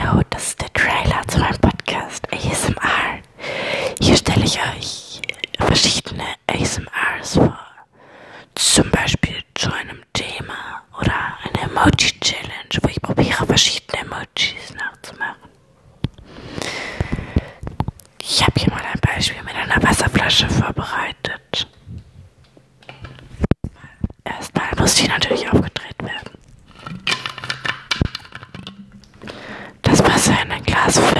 Hallo, das ist der Trailer zu meinem Podcast ASMR. Hier stelle ich euch verschiedene ASMRs vor. Zum Beispiel zu einem Thema oder eine Emoji-Challenge, wo ich probiere, verschiedene Emojis nachzumachen. Ich habe hier mal ein Beispiel mit einer Wasserflasche vorbereitet. Erstmal muss die natürlich aufgedreht werden. Das Wasser in ein Glas füllen.